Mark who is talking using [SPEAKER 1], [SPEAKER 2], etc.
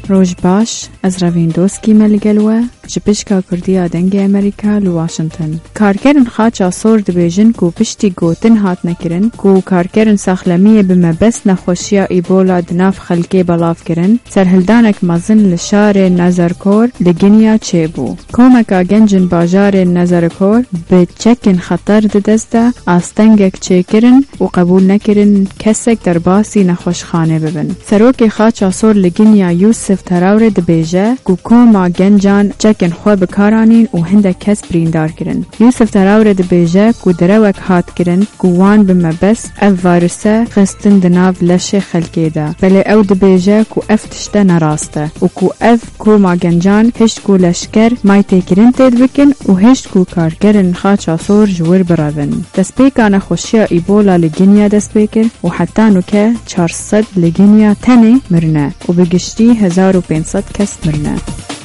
[SPEAKER 1] روج باش از روین دوسکی ملگلوه جپشکا کردیا دنگ امریکا لواشنطن. کارکرن خاچا سور دبیجن کو پشتی گوتن هات نکرن کو کارکرن ساخلمیه بمبس نخوشیا ایبولا دناف خلکی بلاف کرن سرهلدانک مزن لشار نظرکور لگنیا چه بو. کومکا گنجن باجار نظرکور به چکن خطر دسته آستنگک چه کرن و قبول نکرن کسک در باسی نخوشخانه ببن. سروک خاچا سور لگنیا یوسف تراور دبیجه کو کوما گنجان چکن خواه بکارانین و هنده کس بریندار کرن. یوسف تراور دبیجه کو دروک هات کرن کو وان بمبس اف وارسه خستن دناف لشه خلکی ده بله او دبیجه کو افتشته نراسته و کو اف کوما گنجان هشت کو لشکر مایتی کرن تید بکن و هشت کو کارگرن خاچا سور جور براون. دسپیکان خوشیا ایبولا لگنیا دسپیکر و حتی نوکه 400 لگنیا تنه مرنه و بگشتی 1500 کس مرنه.